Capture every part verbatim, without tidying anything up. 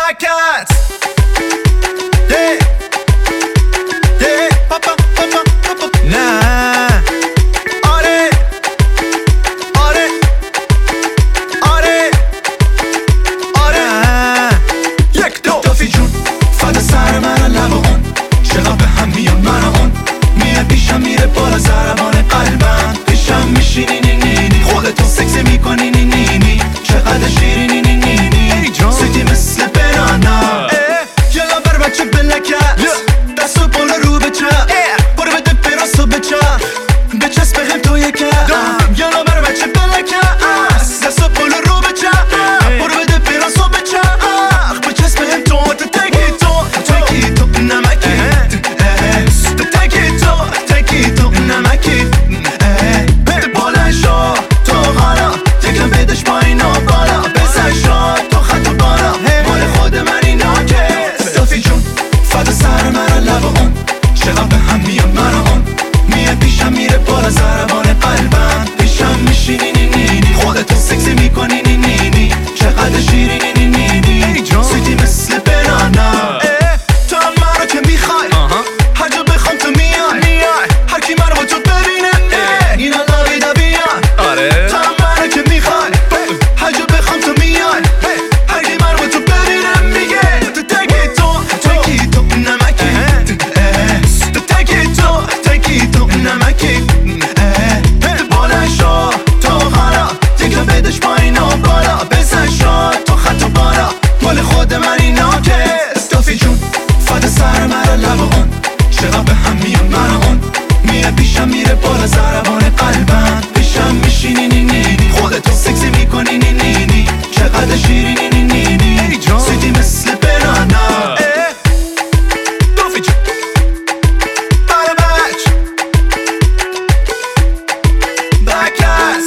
Backcats. Yeah. Yeah. Papa, papa, papa. Nah. آره. آره. آره. آره. یک دو دافی جون فدا سر من لب اون چقدر به هم میان من اون میه پیشم میره بالا ضربان قلبم پیشم میشینی نی نی نی خودتو سکسی میکنی نی نی نی چقدر شیرینی نی نی نی سیدی مثل بنانا یلا بر بچه بلکت دستو بالا رو بچه برو بده براسو بچه بچسب هم تو یکم یلا بر بچه بلکت دستو بالا رو بچه برو بده براسو بچه بچسب هم تو تکی تو تکی تو نمکی تکی تو تکی تو نمکی بالا شو تو حالا تکم بدش پایین و بالا بزن شو تو خط و بالا مال خود من اینا که صافی جون فدا سر من لب اون چقدر به هم میان من اون میه پیشم میره بالا ضربان قلبم پیشم میشینی نی نی نی خودتو سکسی میکنی نی نی نی چقدر شیرینی نی نی نی سیدی مثل بنانا تو هم منو که میخوای هر جا بخوام تو میای هر کی منو با تو ببینه اینا لاوی دا بیان تو هم منو که میخوای هر جا بخوام تو میای هر کی منو با تو ببینه میگه تو تکی تو تکی تو نمکی تو تکی تو تکی تو نمکی بالا شو تو حالا تکم بدش پایین و بالا بزن شو تو خط و بالا مال خود من اینا که استافی جون فدا سر من لب اون چقدر به هم میان من اون میه پیشم میره بالا ضربان قلبم پیشم میشینی نی نی نی خودتو سکسی میکنی نی نی نی چقدر شیرینی نی نی نی سیدی مثل بنانا استافی جون بله بچ Backcats.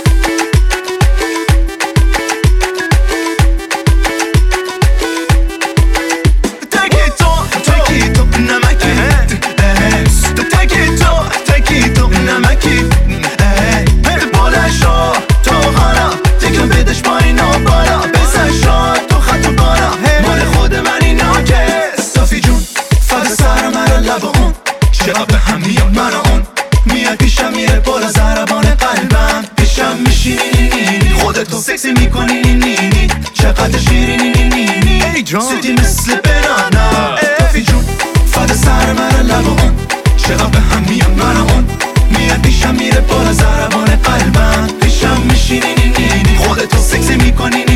تکی تو تکی تو نمکی تکی تو تکی تو نمکی بالا شو تو حالا تکم بدش پایین و بالا بزن شو تو خط و بالا مال خود من اینا که صافی جون فدا سر من لب اون چقدر به هم میان من اون میاد پیشم میره بالا ضربان قلبم پیشم میشینی نی نی نی خودتو سکسی میکنی نی نی نی چقدر شیرینی نی نی نی سیدی مثل بنانا دافی جون فدا سر من لب اون چقدر به هم میان من اون میاد پیشم میره بالا ضربان قلبم پیشم میشینی نی نی نی خودتو سکسی میکنی نی